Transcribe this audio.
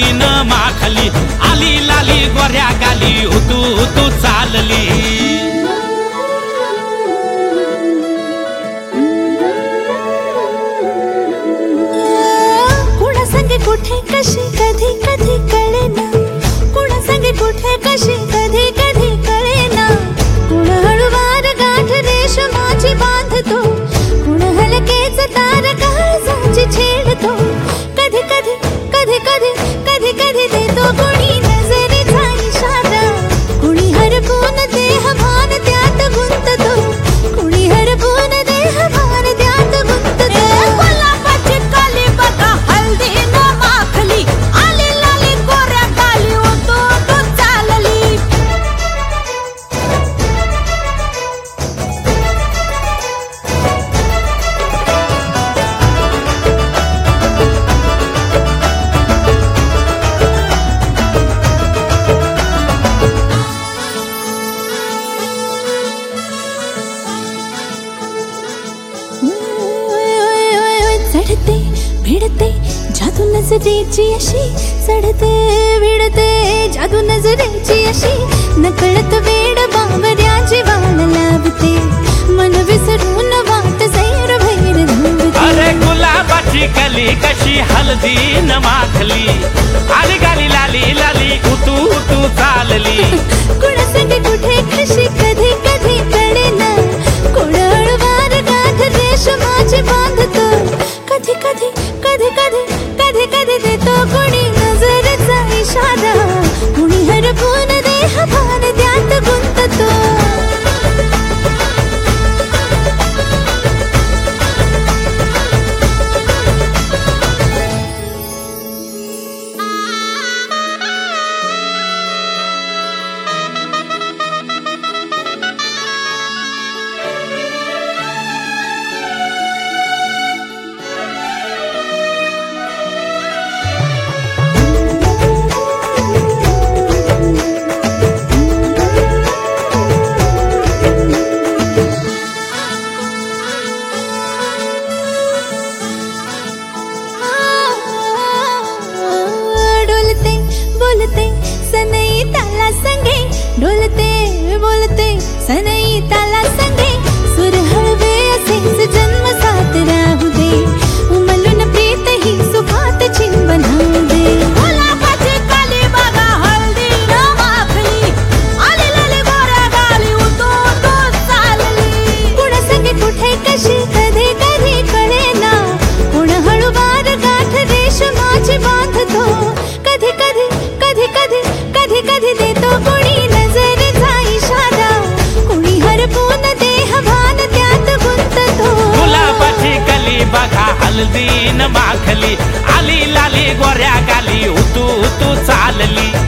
हळदी न माखली, आली लाली गोऱ्या गाली, उतू उतू चालली। कुणा संगे कुठे कशी कधी कधी कळेना, कुणा संगे कुठे कशी कधी कधी कळेना। कुण हळूवार गाठ रेशमाची बांधतो, कुण हलकेच तार काळजाची छेडतो। कधी कधी कधी कधी कधी कधी देतो कुणी नजरेचा इशारा, कुणी हरपून देह भान त्यात गुंततो, कुणी हरपून देह भान त्यात गुंततो। गुलाबाची काली बघा हळदी न माखली, आली लाली गोऱ्या गाली, उतू उतू चालली। चढते भिडते जादू नजरेची अशी, चढते भिडते जादू नजरेची अशी, नकळत वेड बावऱ्याची वाण लावते, मन विसरून वाट सैर भैर धावते। अरे गुलाबाची कली कशी हळदी न माखली, आली गाली लाली लाली, उतू उतू चालली। कुणा संगे कुठे कशी कधी कधी कळेना, कुण हळूवार गाठ रेशमाची बांधतो, कधी कधी कधी कधी कधी कधी देतो कुणी नजरेचा इशारा, कुणी हरपून देह भान त्यात गुंततो। बोलते सनई ताला संगे, डोलते बोलते सनई ताला संगे, सुर हळवे असेच जन्म साथ राहू दे, उमलून प्रीत ही सुखात चिंबन होऊ दे। गुलाबाची काली बघा हळदी न माखली, आली लाली गोऱ्या गाली, उतू उतू चालली। कुणा संगे कुठे कशी कधी कधी कळेना, कुण हळूवार गाठ रेशमाची बांधतो, कधी कधी कधी कधी कधी कधी देतो कुणी नजरेचा इशारा, कुणी हरपून देह भान त्यात गुंततो। गुलाबाची कली बघा हळदी न माखली, आली लाली गोऱ्या गाली, उतू उतू चालली।